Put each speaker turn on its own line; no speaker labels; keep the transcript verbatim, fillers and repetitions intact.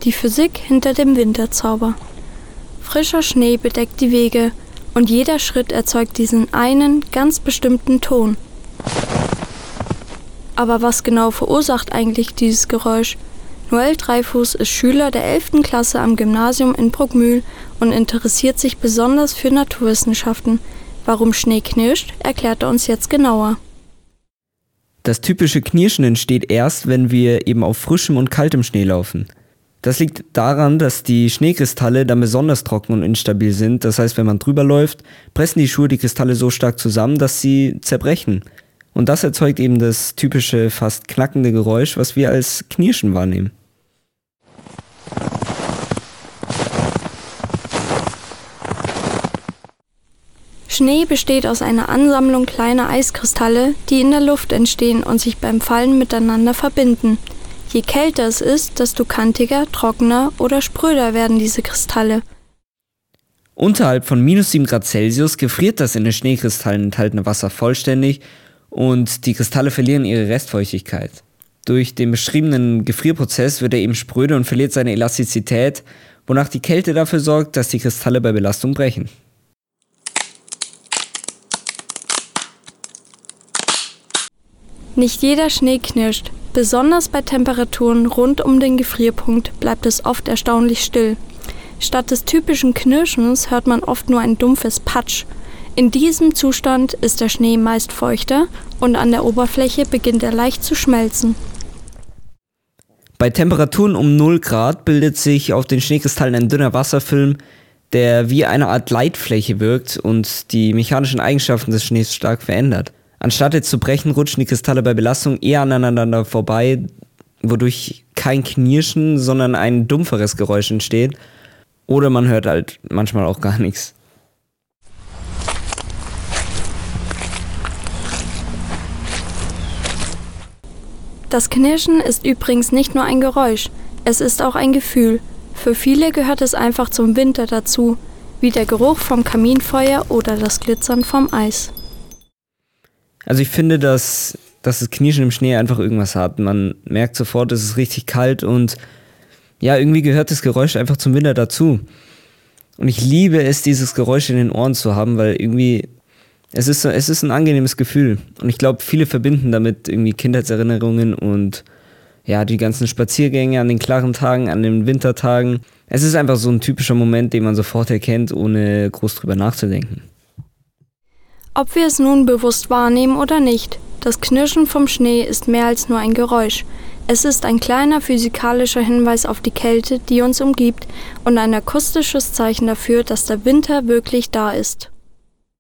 Die Physik hinter dem Winterzauber. Frischer Schnee bedeckt die Wege und jeder Schritt erzeugt diesen einen, ganz bestimmten Ton. Aber was genau verursacht eigentlich dieses Geräusch? Noel Dreifuß ist Schüler der elften Klasse am Gymnasium in Bruckmühl und interessiert sich besonders für Naturwissenschaften. Warum Schnee knirscht, erklärt er uns jetzt genauer.
Das typische Knirschen entsteht erst, wenn wir eben auf frischem und kaltem Schnee laufen. Das liegt daran, dass die Schneekristalle dann besonders trocken und instabil sind. Das heißt, wenn man drüber läuft, pressen die Schuhe die Kristalle so stark zusammen, dass sie zerbrechen. Und das erzeugt eben das typische, fast knackende Geräusch, was wir als Knirschen wahrnehmen.
Schnee besteht aus einer Ansammlung kleiner Eiskristalle, die in der Luft entstehen und sich beim Fallen miteinander verbinden. Je kälter es ist, desto kantiger, trockener oder spröder werden diese Kristalle.
Unterhalb von minus sieben Grad Celsius gefriert das in den Schneekristallen enthaltene Wasser vollständig und die Kristalle verlieren ihre Restfeuchtigkeit. Durch den beschriebenen Gefrierprozess wird er eben spröde und verliert seine Elastizität, wonach die Kälte dafür sorgt, dass die Kristalle bei Belastung brechen.
Nicht jeder Schnee knirscht. Besonders bei Temperaturen rund um den Gefrierpunkt bleibt es oft erstaunlich still. Statt des typischen Knirschens hört man oft nur ein dumpfes Patsch. In diesem Zustand ist der Schnee meist feuchter und an der Oberfläche beginnt er leicht zu schmelzen.
Bei Temperaturen um null Grad bildet sich auf den Schneekristallen ein dünner Wasserfilm, der wie eine Art Leitfläche wirkt und die mechanischen Eigenschaften des Schnees stark verändert. Anstatt jetzt zu brechen, rutschen die Kristalle bei Belastung eher aneinander vorbei, wodurch kein Knirschen, sondern ein dumpferes Geräusch entsteht. Oder man hört halt manchmal auch gar nichts.
Das Knirschen ist übrigens nicht nur ein Geräusch, es ist auch ein Gefühl. Für viele gehört es einfach zum Winter dazu, wie der Geruch vom Kaminfeuer oder das Glitzern vom Eis.
Also ich finde, dass, dass das Knirschen im Schnee einfach irgendwas hat. Man merkt sofort, es ist richtig kalt und ja, irgendwie gehört das Geräusch einfach zum Winter dazu. Und ich liebe es, dieses Geräusch in den Ohren zu haben, weil irgendwie, es ist, es ist ein angenehmes Gefühl. Und ich glaube, viele verbinden damit irgendwie Kindheitserinnerungen und ja, die ganzen Spaziergänge an den klaren Tagen, an den Wintertagen. Es ist einfach so ein typischer Moment, den man sofort erkennt, ohne groß drüber nachzudenken.
Ob wir es nun bewusst wahrnehmen oder nicht, das Knirschen vom Schnee ist mehr als nur ein Geräusch. Es ist ein kleiner physikalischer Hinweis auf die Kälte, die uns umgibt, und ein akustisches Zeichen dafür, dass der Winter wirklich da ist.